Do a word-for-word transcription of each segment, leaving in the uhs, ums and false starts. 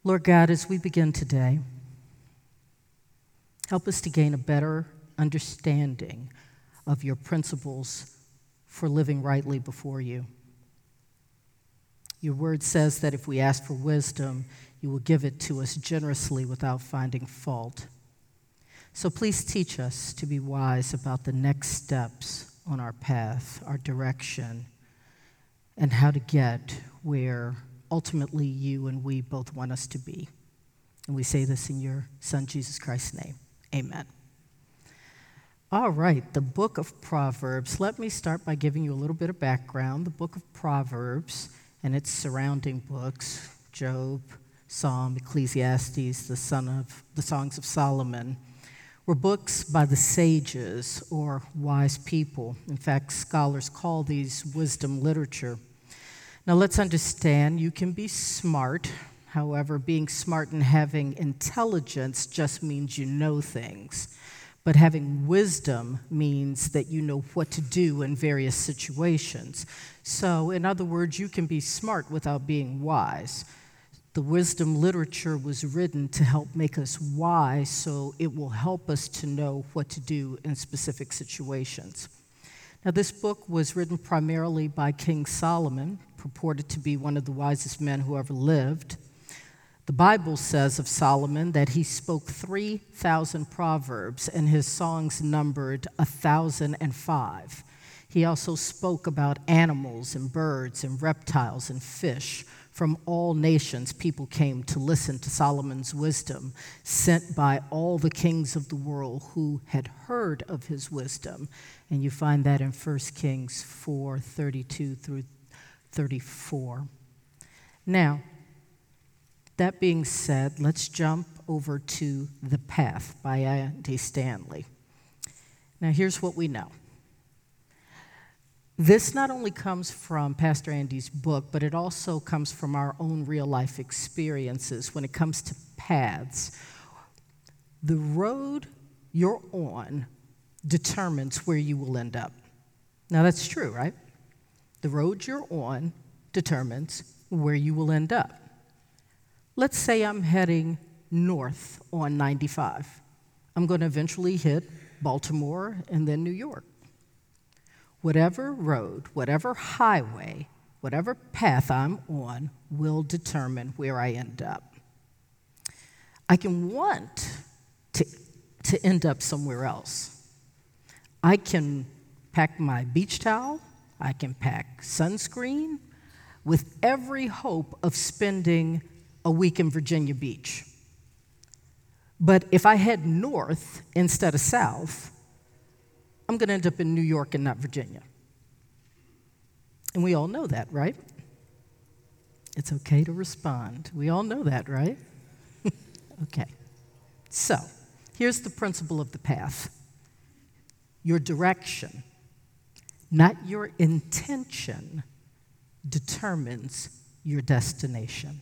Lord God, as we begin today, help us to gain a better understanding of your principles for living rightly before you. Your word says that if we ask for wisdom, you will give it to us generously without finding fault. So please teach us to be wise about the next steps on our path, our direction, and how to get where ultimately you and we both want us to be. And we say this in your Son, Jesus Christ's name. Amen. All right, the book of Proverbs. Let me start by giving you a little bit of background. The book of Proverbs and its surrounding books, Job, Psalm, Ecclesiastes, the son of the Songs of Solomon, were books by the sages or wise people. In fact, scholars call these wisdom literature. Now let's understand, you can be smart. However, being smart and having intelligence just means you know things. But having wisdom means that you know what to do in various situations. So, in other words, you can be smart without being wise. The wisdom literature was written to help make us wise, so it will help us to know what to do in specific situations. Now, this book was written primarily by King Solomon, purported to be one of the wisest men who ever lived. The Bible says of Solomon that he spoke three thousand proverbs, and his songs numbered one thousand five. He also spoke about animals and birds and reptiles and fish. From all nations, people came to listen to Solomon's wisdom, sent by all the kings of the world who had heard of his wisdom. And you find that in First Kings four, thirty-two through thirty-four. Now, that being said, let's jump over to The Path by Andy Stanley. Now, here's what we know. This not only comes from Pastor Andy's book, but it also comes from our own real-life experiences when it comes to paths. The road you're on determines where you will end up. Now, that's true, right? The road you're on determines where you will end up. Let's say I'm heading north on ninety-five. I'm going to eventually hit Baltimore and then New York. Whatever road, whatever highway, whatever path I'm on will determine where I end up. I can want to, to end up somewhere else. I can pack my beach towel, I can pack sunscreen, with every hope of spending a week in Virginia Beach. But if I head north instead of south, I'm going to end up in New York and not Virginia. And we all know that, right? It's okay to respond. We all know that, right? Okay. So, here's the principle of the path. Your direction, not your intention, determines your destination.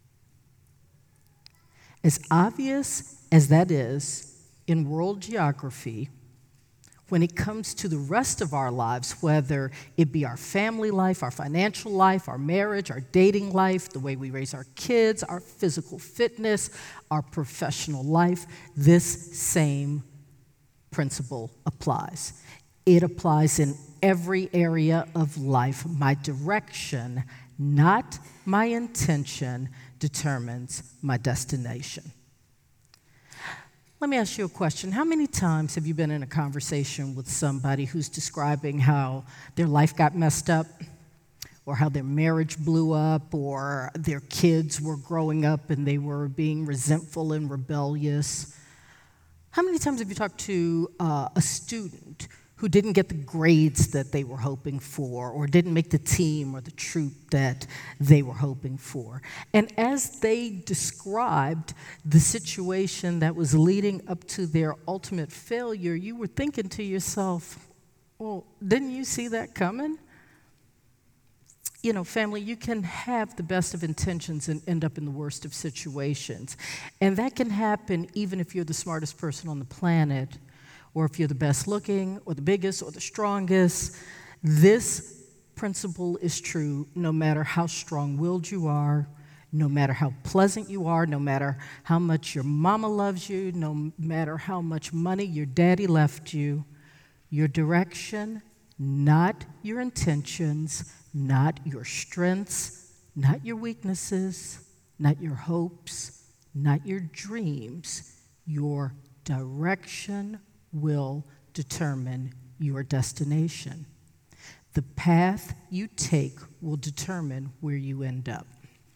As obvious as that is in world geography, when it comes to the rest of our lives, whether it be our family life, our financial life, our marriage, our dating life, the way we raise our kids, our physical fitness, our professional life, this same principle applies. It applies in every area of life. My direction, not my intention, determines my destination. Let me ask you a question. How many times have you been in a conversation with somebody who's describing how their life got messed up, or how their marriage blew up, or their kids were growing up and they were being resentful and rebellious? How many times have you talked to uh, a student who didn't get the grades that they were hoping for, or didn't make the team or the troop that they were hoping for? And as they described the situation that was leading up to their ultimate failure, you were thinking to yourself, well, didn't you see that coming? You know, family, you can have the best of intentions and end up in the worst of situations. And that can happen even if you're the smartest person on the planet, or if you're the best looking, or the biggest, or the strongest. This principle is true no matter how strong-willed you are, no matter how pleasant you are, no matter how much your mama loves you, no matter how much money your daddy left you, your direction, not your intentions, not your strengths, not your weaknesses, not your hopes, not your dreams, your direction will determine your destination. The path you take will determine where you end up.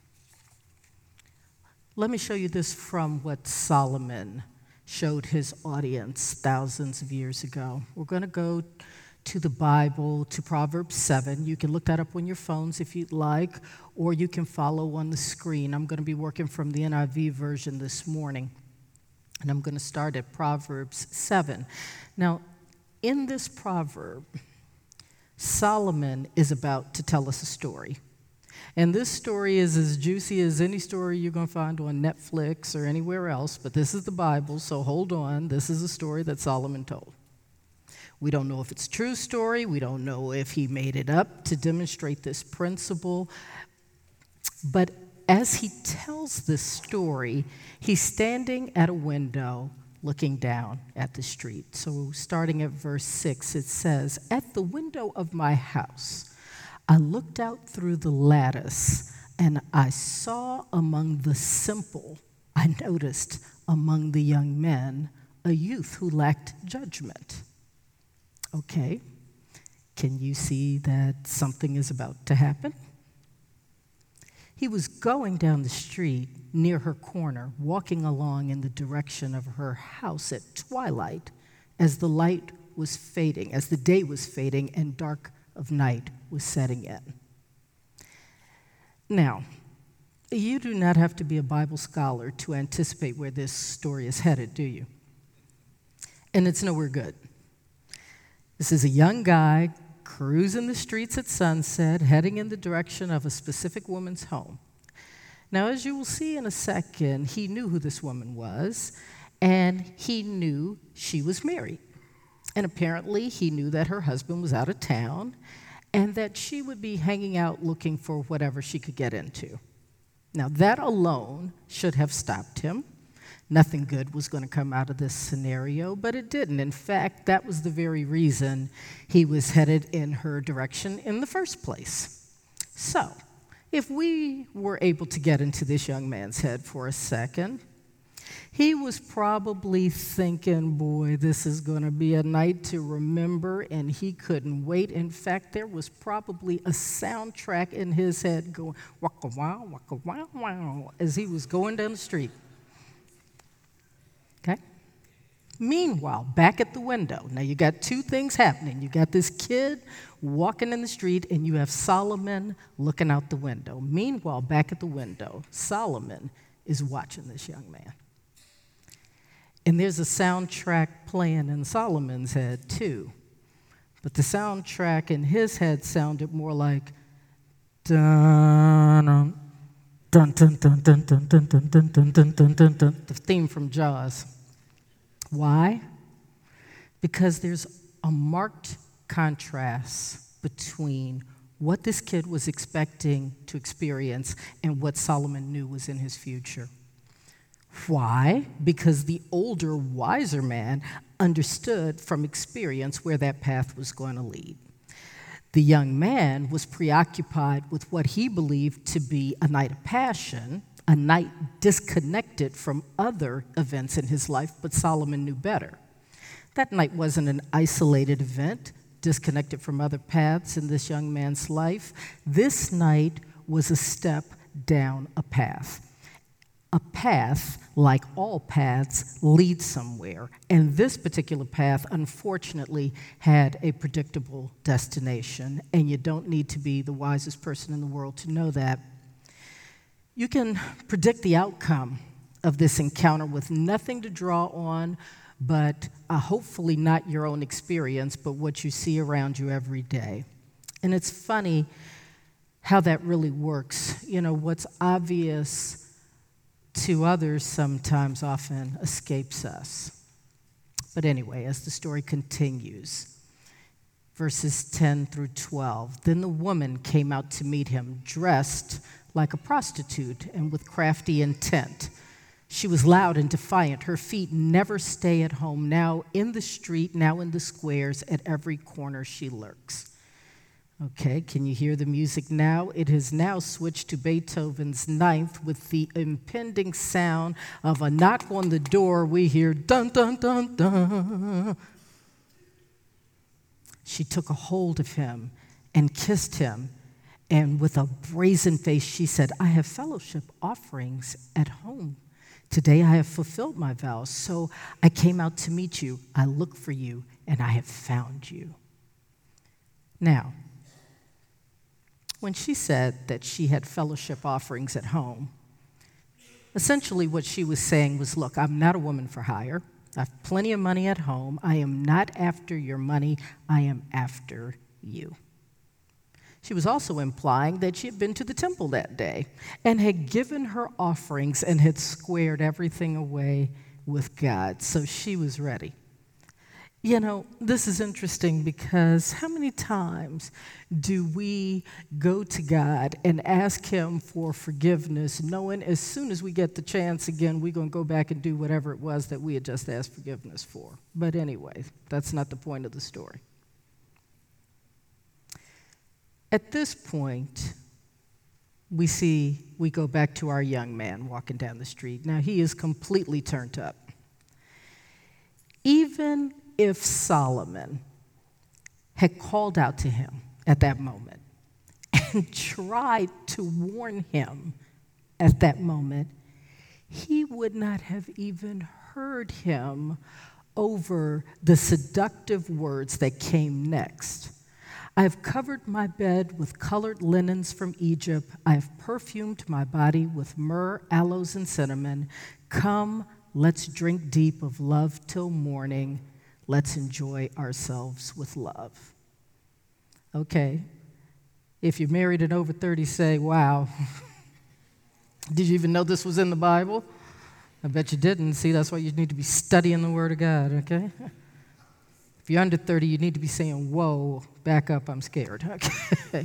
Let me show you this from what Solomon showed his audience thousands of years ago. We're going to go to the Bible, to Proverbs seven. You can look that up on your phones if you'd like, or you can follow on the screen. I'm going to be working from the N I V version this morning, and I'm going to start at Proverbs seven. Now, in this proverb, Solomon is about to tell us a story. And this story is as juicy as any story you're going to find on Netflix or anywhere else, but this is the Bible, so hold on. This is a story that Solomon told. We don't know if it's a true story. We don't know if he made it up to demonstrate this principle. But as he tells this story, he's standing at a window looking down at the street. So starting at verse six, it says, "At the window of my house, I looked out through the lattice, and I saw among the simple, I noticed among the young men, a youth who lacked judgment." Okay, can you see that something is about to happen? He was going down the street near her corner, walking along in the direction of her house at twilight as the light was fading, as the day was fading and dark of night was setting in. Now, you do not have to be a Bible scholar to anticipate where this story is headed, do you? And it's nowhere good. This is a young guy cruising the streets at sunset, heading in the direction of a specific woman's home. Now, as you will see in a second, he knew who this woman was, and he knew she was married. And apparently, he knew that her husband was out of town, and that she would be hanging out looking for whatever she could get into. Now, that alone should have stopped him. Nothing good was going to come out of this scenario, but it didn't. In fact, that was the very reason he was headed in her direction in the first place. So, if we were able to get into this young man's head for a second, he was probably thinking, boy, this is going to be a night to remember, and he couldn't wait. In fact, there was probably a soundtrack in his head going, waka wow, waka wow, wow, as he was going down the street. Okay? Meanwhile, back at the window, now you got two things happening. You got this kid walking in the street, and you have Solomon looking out the window. Meanwhile, back at the window, Solomon is watching this young man. And there's a soundtrack playing in Solomon's head, too. But the soundtrack in his head sounded more like dun dun dun dun dun dun dun dun dun dun dun dun dun dun, the theme from Jaws. Why? Because there's a marked contrast between what this kid was expecting to experience and what Solomon knew was in his future. Why? Because the older, wiser man understood from experience where that path was going to lead. The young man was preoccupied with what he believed to be a night of passion, a night disconnected from other events in his life, but Solomon knew better. That night wasn't an isolated event, disconnected from other paths in this young man's life. This night was a step down a path. A path, like all paths, leads somewhere. And this particular path, unfortunately, had a predictable destination. And you don't need to be the wisest person in the world to know that. You can predict the outcome of this encounter with nothing to draw on, but uh, hopefully not your own experience, but what you see around you every day. And it's funny how that really works. You know, what's obvious to others sometimes often escapes us. But anyway, as the story continues, verses ten through twelve, then the woman came out to meet him, dressed like a prostitute and with crafty intent. She was loud and defiant. Her feet never stay at home. Now in the street, now in the squares, at every corner she lurks. Okay, can you hear the music now? It has now switched to Beethoven's Ninth with the impending sound of a knock on the door. We hear dun, dun, dun, dun. She took a hold of him and kissed him, and with a brazen face she said, I have fellowship offerings at home. Today I have fulfilled my vows, so I came out to meet you. I looked for you, and I have found you. Now, when she said that she had fellowship offerings at home, essentially what she was saying was, look, I'm not a woman for hire. I have plenty of money at home. I am not after your money. I am after you. She was also implying that she had been to the temple that day and had given her offerings and had squared everything away with God. So she was ready. You know, this is interesting because how many times do we go to God and ask him for forgiveness, knowing as soon as we get the chance again, we're going to go back and do whatever it was that we had just asked forgiveness for? But anyway, that's not the point of the story. At this point, we see, we go back to our young man walking down the street. Now, he is completely turned up. Even if Solomon had called out to him at that moment and tried to warn him at that moment, he would not have even heard him over the seductive words that came next. I have covered my bed with colored linens from Egypt. I have perfumed my body with myrrh, aloes, and cinnamon. Come, let's drink deep of love till morning. Let's enjoy ourselves with love. Okay, if you're married and over thirty, say, wow. Did you even know this was in the Bible? I bet you didn't. See, that's why you need to be studying the Word of God, okay? If you're under thirty, you need to be saying, whoa, back up, I'm scared. Okay.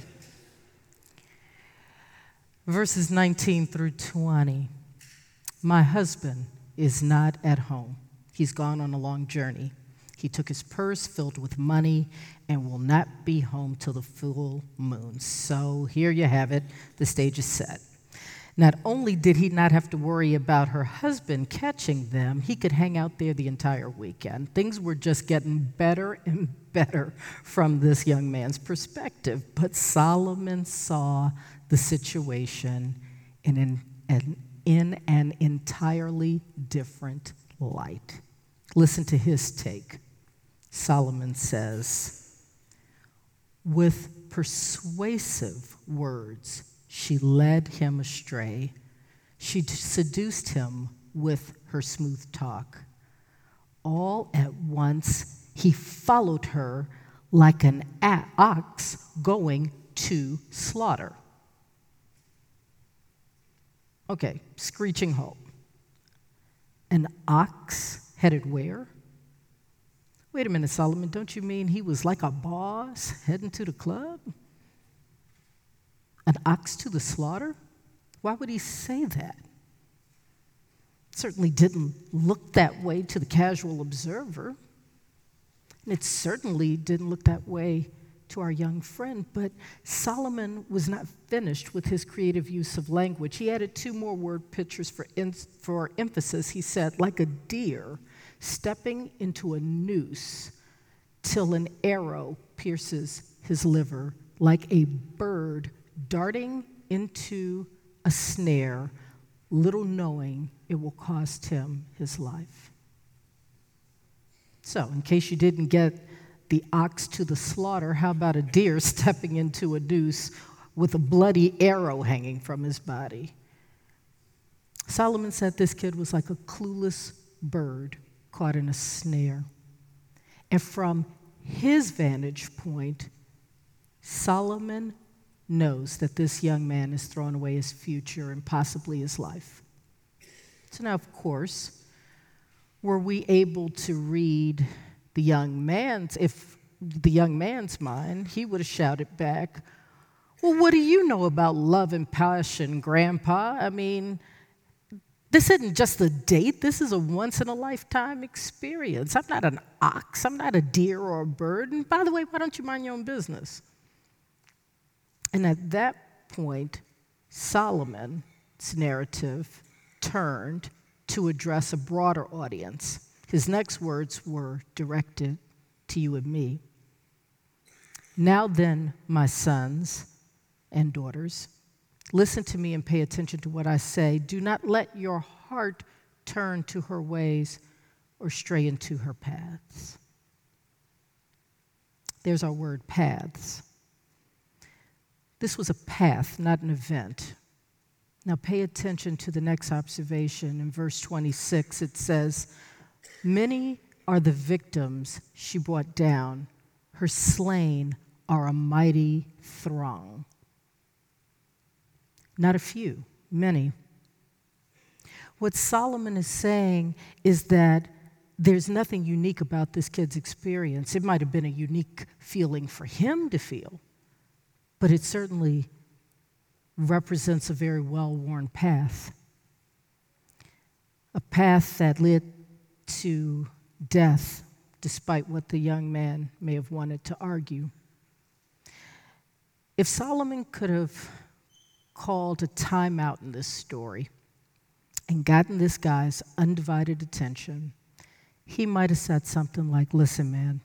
Verses nineteen through twenty. My husband is not at home. He's gone on a long journey. He took his purse filled with money and will not be home till the full moon. So here you have it. The stage is set. Not only did he not have to worry about her husband catching them, he could hang out there the entire weekend. Things were just getting better and better from this young man's perspective. But Solomon saw the situation in an, an, in an entirely different light. Listen to his take. Solomon says, with persuasive words, she led him astray. She seduced him with her smooth talk. All at once, he followed her like an ox going to slaughter. Okay, screeching halt. An ox headed where? Wait a minute, Solomon, don't you mean he was like a boss heading to the club? An ox to the slaughter? Why would he say that? It certainly didn't look that way to the casual observer. And it certainly didn't look that way to our young friend. But Solomon was not finished with his creative use of language. He added two more word pictures for, in, for emphasis. He said, like a deer stepping into a noose till an arrow pierces his liver, like a bird darting into a snare, little knowing it will cost him his life. So, in case you didn't get the ox to the slaughter, how about a deer stepping into a noose with a bloody arrow hanging from his body? Solomon said this kid was like a clueless bird caught in a snare. And from his vantage point, Solomon knows that this young man is throwing away his future and possibly his life. So now, of course, were we able to read the young man's, if the young man's mind, he would have shouted back, Well, what do you know about love and passion, Grandpa? I mean, this isn't just a date. This is a once-in-a-lifetime experience. I'm not an ox. I'm not a deer or a bird. And by the way, why don't you mind your own business? And at that point, Solomon's narrative turned to address a broader audience. His next words were directed to you and me. Now then, my sons and daughters, listen to me and pay attention to what I say. Do not let your heart turn to her ways or stray into her paths. There's our word, paths. This was a path, not an event. Now pay attention to the next observation. In verse twenty-six, it says, many are the victims she brought down. Her slain are a mighty throng. Not a few, many. What Solomon is saying is that there's nothing unique about this kid's experience. It might have been a unique feeling for him to feel, but it certainly represents a very well-worn path, a path that led to death, despite what the young man may have wanted to argue. If Solomon could have called a timeout in this story and gotten this guy's undivided attention, he might have said something like, listen, man,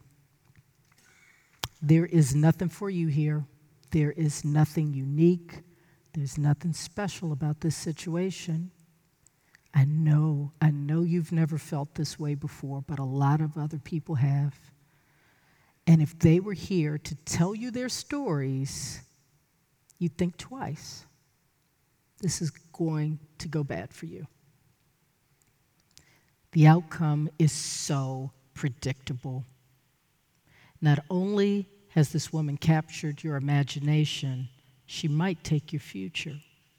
there is nothing for you here. There is nothing unique. There's nothing special about this situation. I know, I know you've never felt this way before, but a lot of other people have. And if they were here to tell you their stories, you'd think twice. This is going to go bad for you. The outcome is so predictable. Not only has this woman captured your imagination, she might take your future.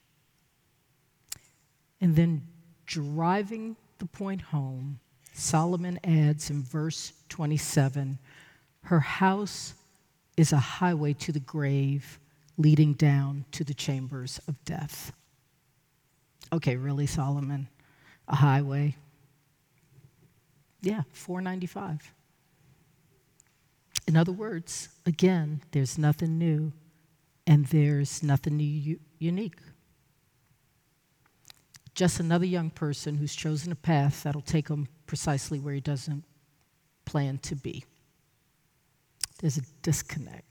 And then driving the point home, Solomon adds in verse twenty-seven, her house is a highway to the grave, leading down to the chambers of death. Okay, really, Solomon? A highway? Yeah, four ninety-five. In other words, again, there's nothing new and there's nothing new, unique. Just another young person who's chosen a path that'll take him precisely where he doesn't plan to be. There's a disconnect.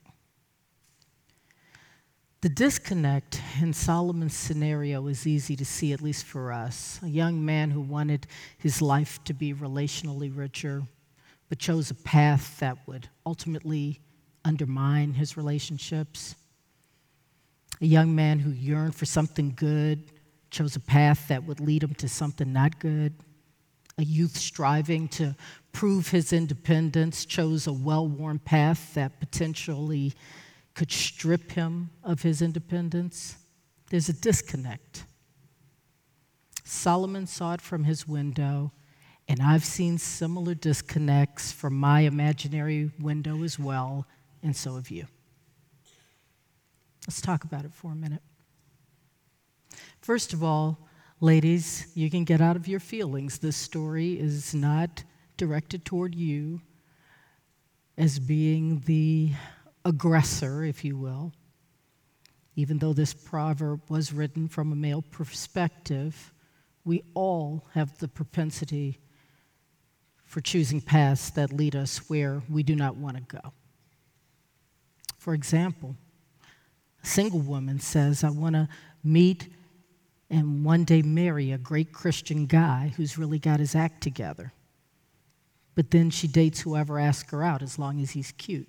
The disconnect in Solomon's scenario is easy to see, at least for us. A young man who wanted his life to be relationally richer, but chose a path that would ultimately undermine his relationships. A young man who yearned for something good, chose a path that would lead him to something not good. A youth striving to prove his independence chose a well-worn path that potentially could strip him of his independence. There's a disconnect. Solomon saw it from his window, and I've seen similar disconnects from my imaginary window as well, and so have you. Let's talk about it for a minute. First of all, ladies, you can get out of your feelings. This story is not directed toward you as being the aggressor, if you will. Even though this proverb was written from a male perspective, we all have the propensity for choosing paths that lead us where we do not want to go. For example, a single woman says, I want to meet and one day marry a great Christian guy who's really got his act together. But then she dates whoever asks her out as long as he's cute.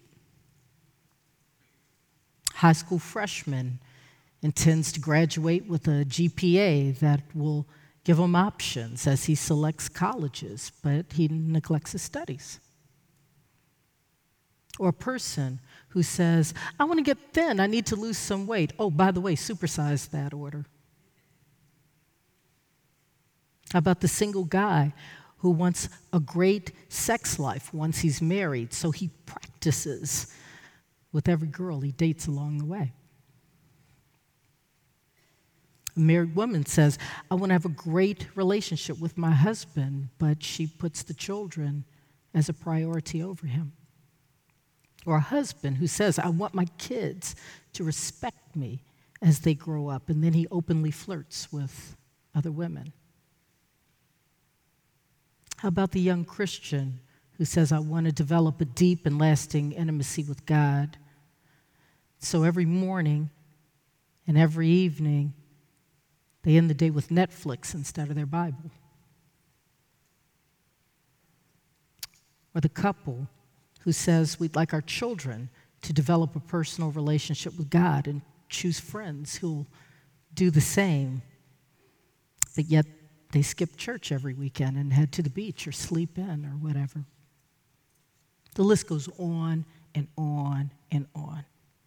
High school freshman intends to graduate with a G P A that will give him options as he selects colleges, but he neglects his studies. Or a person who says, I want to get thin, I need to lose some weight. Oh, by the way, supersize that order. How about the single guy who wants a great sex life once he's married, so he practices with every girl he dates along the way? A married woman says, I want to have a great relationship with my husband, but she puts the children as a priority over him. Or a husband who says, I want my kids to respect me as they grow up, and then he openly flirts with other women. How about the young Christian who says, I want to develop a deep and lasting intimacy with God? So every morning and every evening, they end the day with Netflix instead of their Bible. Or the couple who says, we'd like our children to develop a personal relationship with God and choose friends who'll do the same, but yet they skip church every weekend and head to the beach or sleep in or whatever. The list goes on and on and on.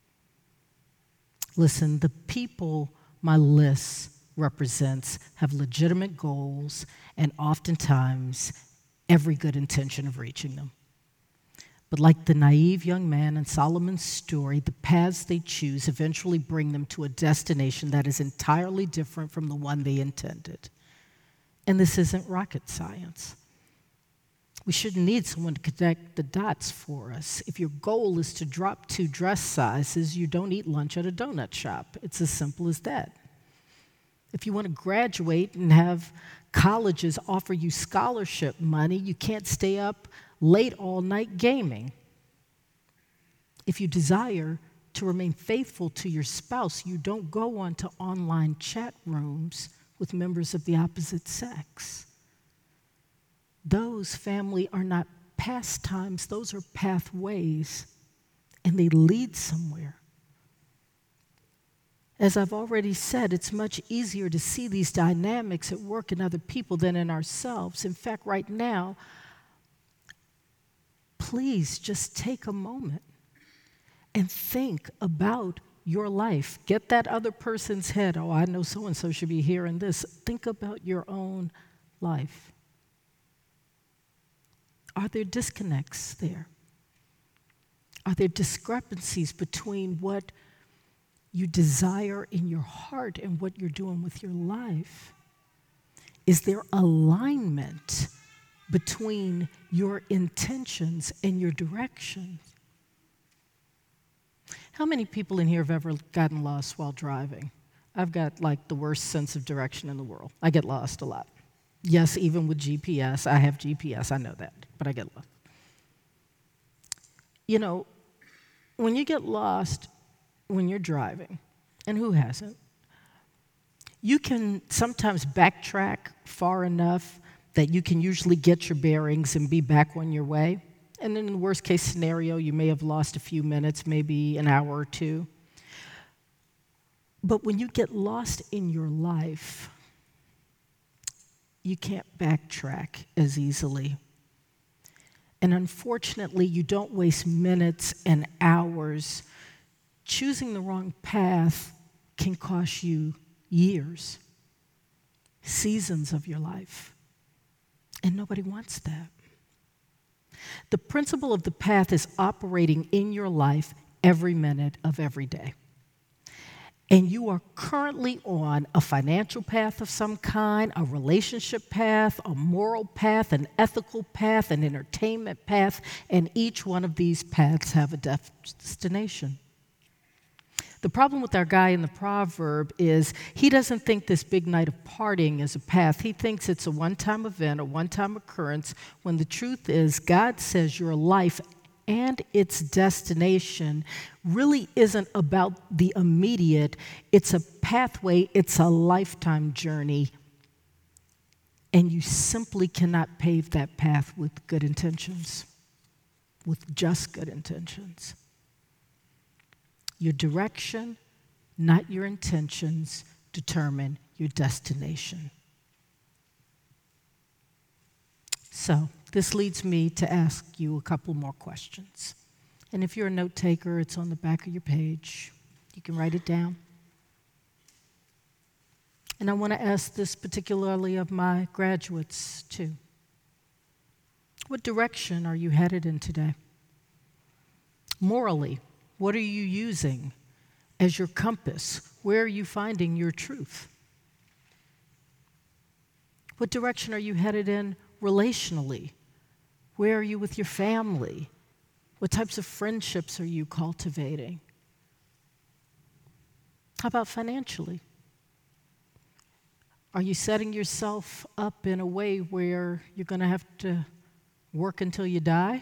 Listen, the people my list represents have legitimate goals and oftentimes every good intention of reaching them. But like the naive young man in Solomon's story, the paths they choose eventually bring them to a destination that is entirely different from the one they intended. And this isn't rocket science. We shouldn't need someone to connect the dots for us. If your goal is to drop two dress sizes, you don't eat lunch at a donut shop. It's as simple as that. If you want to graduate and have colleges offer you scholarship money, you can't stay up late all night gaming. If you desire to remain faithful to your spouse, you don't go onto online chat rooms with members of the opposite sex. Those, family, are not pastimes, those are pathways, and they lead somewhere. As I've already said, it's much easier to see these dynamics at work in other people than in ourselves. In fact, right now, please just take a moment and think about your life. Get that other person's head. Oh, I know so-and-so should be hearing this. Think about your own life. Are there disconnects there? Are there discrepancies between what you desire in your heart and what you're doing with your life? Is there alignment between your intentions and your direction? How many people in here have ever gotten lost while driving? I've got like the worst sense of direction in the world. I get lost a lot. Yes, even with G P S. I have G P S, I know that, but I get lost. You know, when you get lost when you're driving, and who hasn't, you can sometimes backtrack far enough that you can usually get your bearings and be back on your way. And in the worst case scenario, you may have lost a few minutes, maybe an hour or two. But when you get lost in your life, you can't backtrack as easily. And unfortunately, you don't waste minutes and hours. Choosing the wrong path can cost you years, seasons of your life. And nobody wants that. The principle of the path is operating in your life every minute of every day. And you are currently on a financial path of some kind, a relationship path, a moral path, an ethical path, an entertainment path, and each one of these paths have a destination. The problem with our guy in the proverb is he doesn't think this big night of partying is a path. He thinks it's a one-time event, a one-time occurrence, when the truth is God says your life and its destination really isn't about the immediate. It's a pathway, it's a lifetime journey, and you simply cannot pave that path with good intentions, with just good intentions. Your direction, not your intentions, determine your destination. So, this leads me to ask you a couple more questions. And if you're a note taker, it's on the back of your page. You can write it down. And I want to ask this particularly of my graduates, too. What direction are you headed in today? Morally, what are you using as your compass? Where are you finding your truth? What direction are you headed in relationally? Where are you with your family? What types of friendships are you cultivating? How about financially? Are you setting yourself up in a way where you're going to have to work until you die?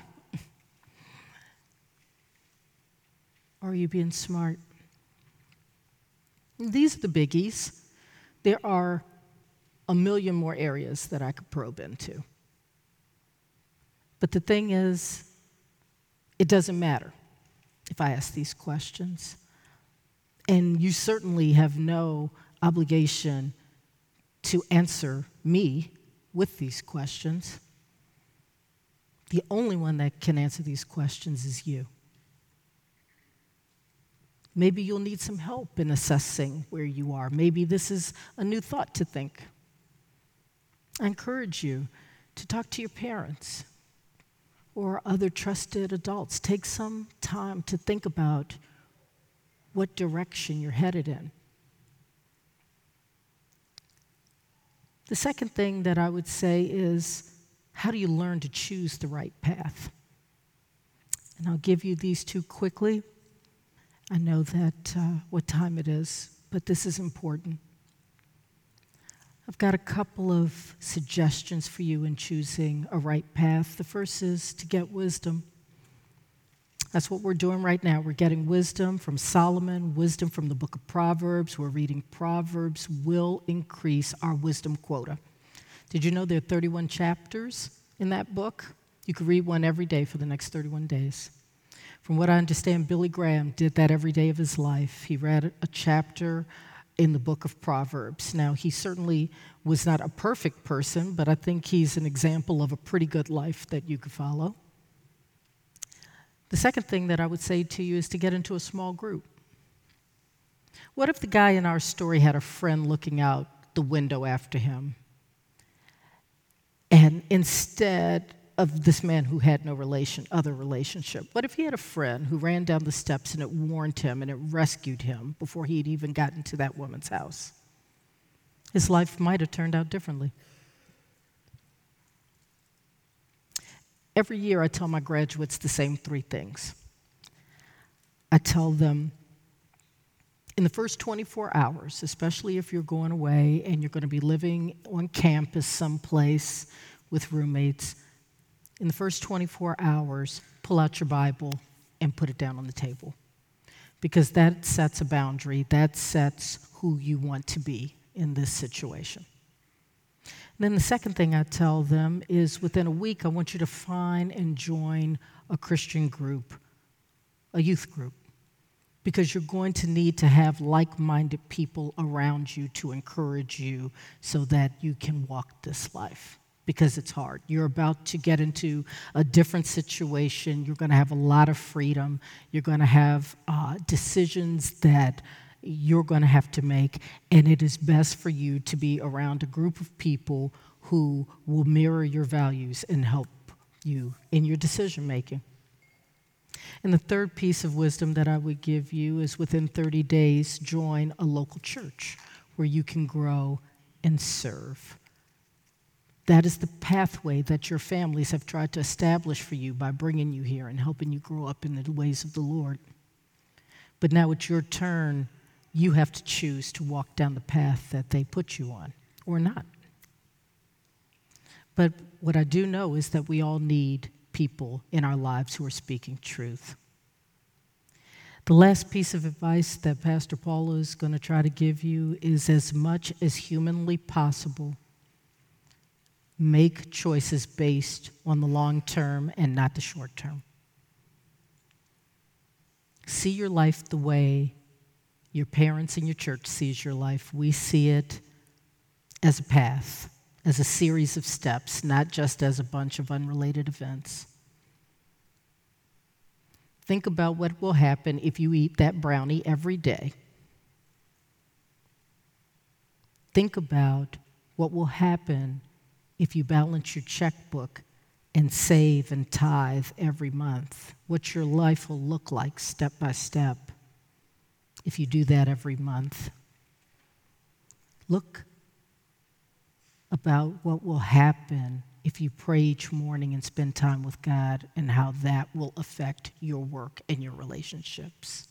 Or are you being smart? These are the biggies. There are a million more areas that I could probe into. But the thing is, it doesn't matter if I ask these questions. And you certainly have no obligation to answer me with these questions. The only one that can answer these questions is you. Maybe you'll need some help in assessing where you are. Maybe this is a new thought to think. I encourage you to talk to your parents or other trusted adults. Take some time to think about what direction you're headed in. The second thing that I would say is, how do you learn to choose the right path? And I'll give you these two quickly. I know that uh, what time it is, but this is important. I've got a couple of suggestions for you in choosing a right path. The first is to get wisdom. That's what we're doing right now. We're getting wisdom from Solomon, wisdom from the book of Proverbs. We're reading Proverbs will increase our wisdom quota. Did you know there are thirty-one chapters in that book? You could read one every day for the next thirty-one days. From what I understand, Billy Graham did that every day of his life. He read a chapter in the book of Proverbs. Now, he certainly was not a perfect person, but I think he's an example of a pretty good life that you could follow. The second thing that I would say to you is to get into a small group. What if the guy in our story had a friend looking out the window after him? And instead of this man who had no relation, other relationship, what if he had a friend who ran down the steps and it warned him and it rescued him before he'd even gotten to that woman's house? His life might have turned out differently. Every year I tell my graduates the same three things. I tell them, in the first twenty-four hours, especially if you're going away and you're going to be living on campus someplace with roommates, in the first twenty-four hours, pull out your Bible and put it down on the table. Because that sets a boundary. That sets who you want to be in this situation. And then the second thing I tell them is within a week, I want you to find and join a Christian group, a youth group, because you're going to need to have like-minded people around you to encourage you so that you can walk this life, because it's hard. You're about to get into a different situation. You're going to have a lot of freedom. You're going to have uh, decisions that you're going to have to make, and it is best for you to be around a group of people who will mirror your values and help you in your decision making. And the third piece of wisdom that I would give you is within thirty days, join a local church where you can grow and serve. That is the pathway that your families have tried to establish for you by bringing you here and helping you grow up in the ways of the Lord. But now it's your turn. You have to choose to walk down the path that they put you on, or not. But what I do know is that we all need people in our lives who are speaking truth. The last piece of advice that Pastor Paula is going to try to give you is, as much as humanly possible, make choices based on the long term and not the short term. See your life the way your parents and your church sees your life. We see it as a path, as a series of steps, not just as a bunch of unrelated events. Think about what will happen if you eat that brownie every day. Think about what will happen if you balance your checkbook and save and tithe every month, what your life will look like step by step if you do that every month. Look about what will happen if you pray each morning and spend time with God, and how that will affect your work and your relationships.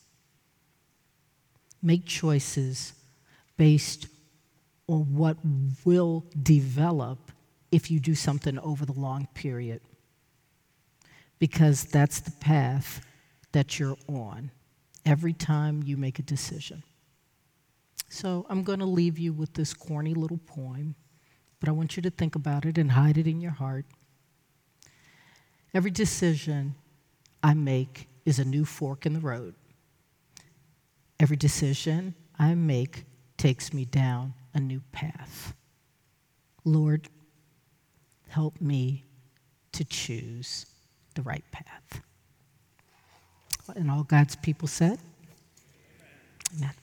Make choices based on what will develop if you do something over the long period, because that's the path that you're on every time you make a decision. So I'm going to leave you with this corny little poem, but I want you to think about it and hide it in your heart. Every decision I make is a new fork in the road. Every decision I make takes me down a new path. Lord, help me to choose the right path. And all God's people said, amen.